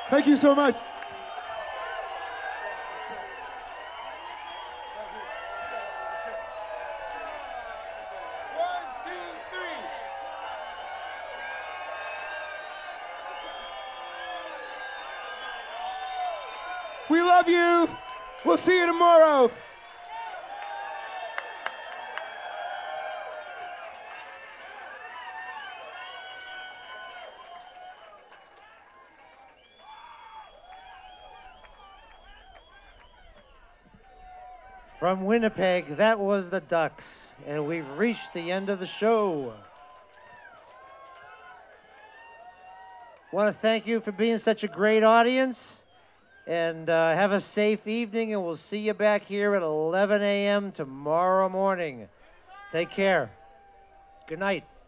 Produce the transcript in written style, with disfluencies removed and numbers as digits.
Thank you so much. We love you. We'll see you tomorrow. From Winnipeg, that was the Ducks, and we've reached the end of the show. Want to thank you for being such a great audience, and have a safe evening, and we'll see you back here at 11 a.m. tomorrow morning. Take care. Good night.